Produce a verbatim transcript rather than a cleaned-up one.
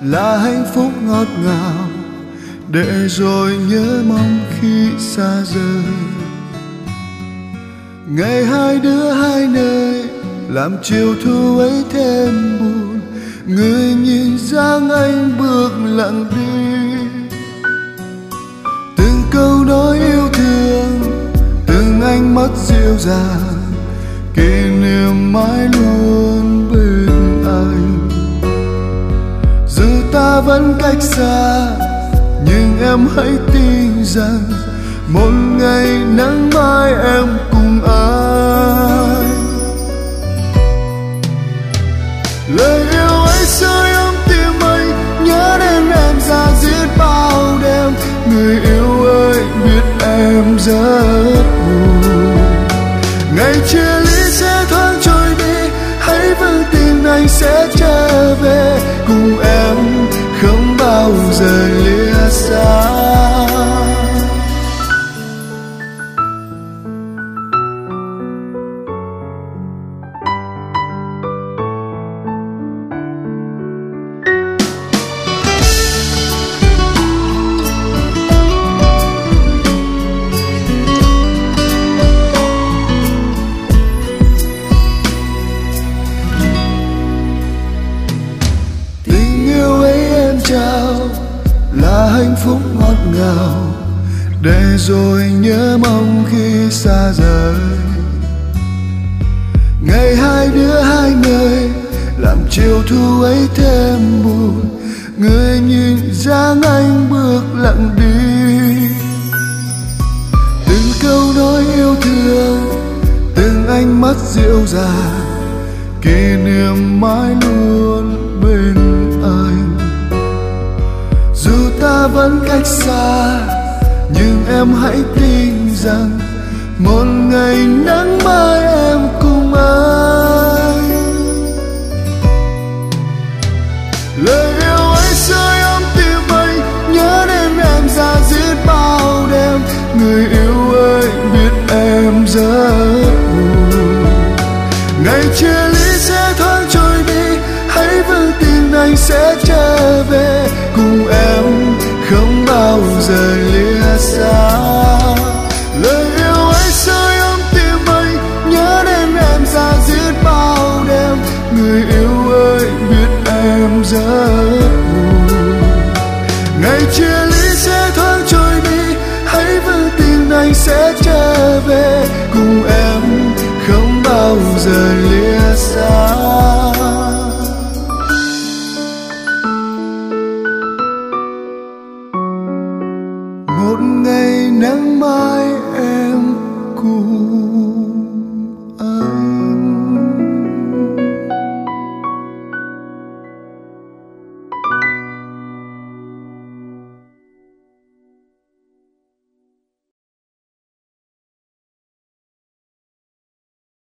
là hạnh phúc ngọt ngào, để rồi nhớ mong khi xa rời. Ngày hai đứa hai nơi, làm chiều thu ấy thêm buồn. Người nhìn dáng anh bước lặng đi, từng câu nói yêu thương, từng ánh mắt dịu dàng, kỷ niệm mãi luôn bên anh. Dù ta vẫn cách xa, nhưng em hãy tin rằng một ngày nắng mai em cùng anh. Lời yêu ấy rơi ấm tim anh, nhớ đến em ra giết bao đêm. Người yêu ơi biết em rất buồn, ngày chia ly sẽ thoáng trôi đi, hãy vững tin anh sẽ trở về cùng em, không bao giờ lìa xa. Là hạnh phúc ngọt ngào, để rồi nhớ mong khi xa rời. Ngày hai đứa hai nơi, làm chiều thu ấy thêm buồn. Người nhìn dáng anh bước lặng đi, từng câu nói yêu thương, từng ánh mắt dịu dàng, kỷ niệm mãi luôn bên anh. Dù ta vẫn cách xa, nhưng em hãy tin rằng một ngày nắng mai em cùng anh. Lời yêu ấy rơi ấm tim anh, nhớ đến em ra giết bao đêm. Người yêu ơi biết em rất buồn, ngày chia ly sẽ thoáng trôi đi, hãy vững tin anh sẽ